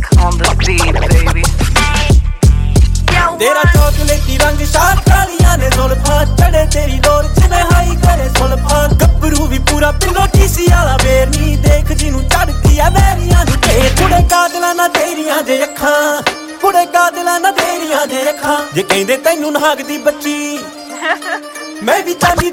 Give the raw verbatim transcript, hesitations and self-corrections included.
on the beat, baby. तेरा चॉकलेटी रंग शार कालियां ने जुल्फां चढ़े तेरी लोर जिवें हाई करे सुल्फां गब्बरू भी पूरा पिलो टीसी वाला बेर नी देख जिनू चढ़दी आ वैरियां दी ढेर कुड़े कादलां ना तेरियां जे अखां कुड़े कादलां ना तेरियां जे अखां जे कहंदे तैनू नाग दी बच्ची मैं भी चांदी